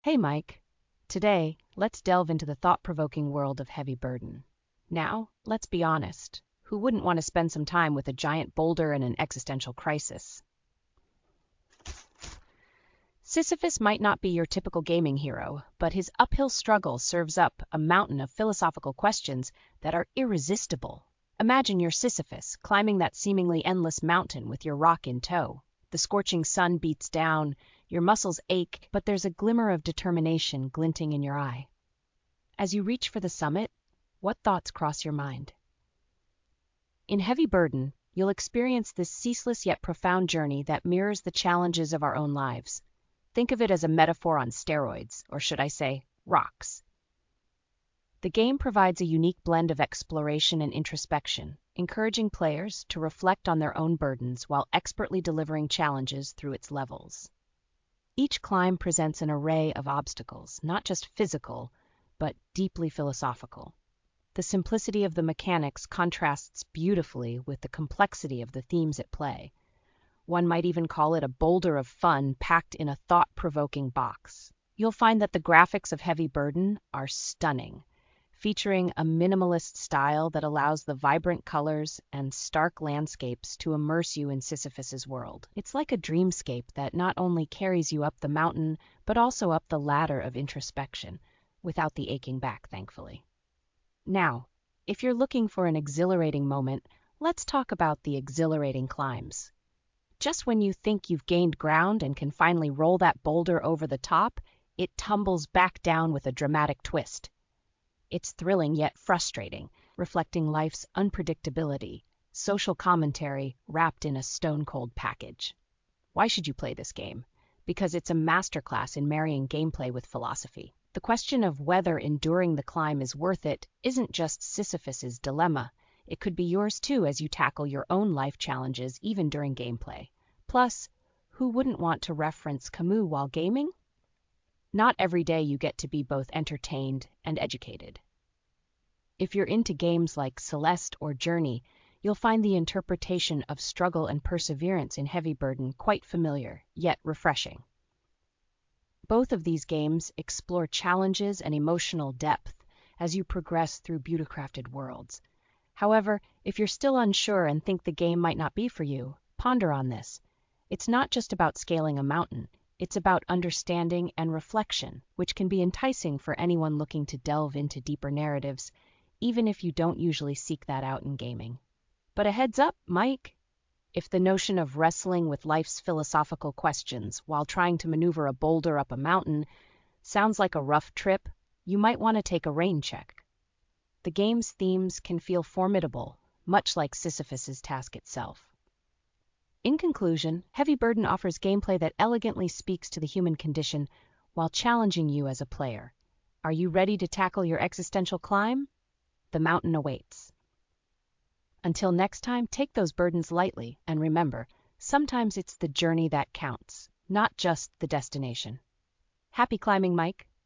Hey Mike, today let's delve into the thought-provoking world of heavy burden. Now, let's be honest, who wouldn't want to spend some time with a giant boulder and an existential crisis? Sisyphus might not be your typical gaming hero, but his uphill struggle serves up a mountain of philosophical questions that are irresistible. Imagine you're Sisyphus climbing that seemingly endless mountain with your rock in tow. The scorching sun beats down, your muscles ache, but there's a glimmer of determination glinting in your eye. As you reach for the summit, what thoughts cross your mind? In Heavy Burden, you'll experience this ceaseless yet profound journey that mirrors the challenges of our own lives. Think of it as a metaphor on steroids, or should I say, rocks. The game provides a unique blend of exploration and introspection, encouraging players to reflect on their own burdens while expertly delivering challenges through its levels. Each climb presents an array of obstacles, not just physical, but deeply philosophical. The simplicity of the mechanics contrasts beautifully with the complexity of the themes at play. One might even call it a boulder of fun packed in a thought-provoking box. You'll find that the graphics of Heavy Burden are stunning, featuring a minimalist style that allows the vibrant colors and stark landscapes to immerse you in Sisyphus's world. It's like a dreamscape that not only carries you up the mountain, but also up the ladder of introspection, without the aching back, thankfully. Now, if you're looking for an exhilarating moment, let's talk about the exhilarating climbs. Just when you think you've gained ground and can finally roll that boulder over the top, it tumbles back down with a dramatic twist. It's thrilling yet frustrating, reflecting life's unpredictability, social commentary wrapped in a stone-cold package. Why should you play this game? Because it's a masterclass in marrying gameplay with philosophy. The question of whether enduring the climb is worth it isn't just Sisyphus's dilemma. It could be yours too as you tackle your own life challenges even during gameplay. Plus, who wouldn't want to reference Camus while gaming? Not every day you get to be both entertained and educated. If you're into games like Celeste or Journey, you'll find the interpretation of struggle and perseverance in Heavy Burden quite familiar, yet refreshing. Both of these games explore challenges and emotional depth as you progress through beauty-crafted worlds. However, if you're still unsure and think the game might not be for you, ponder on this. It's not just about scaling a mountain. It's about understanding and reflection, which can be enticing for anyone looking to delve into deeper narratives, even if you don't usually seek that out in gaming. But a heads up, Mike, if the notion of wrestling with life's philosophical questions while trying to maneuver a boulder up a mountain sounds like a rough trip, you might want to take a rain check. The game's themes can feel formidable, much like Sisyphus's task itself. In conclusion, Heavy Burden offers gameplay that elegantly speaks to the human condition while challenging you as a player. Are you ready to tackle your existential climb? The mountain awaits. Until next time, take those burdens lightly, and remember, sometimes it's the journey that counts, not just the destination. Happy climbing, Mike!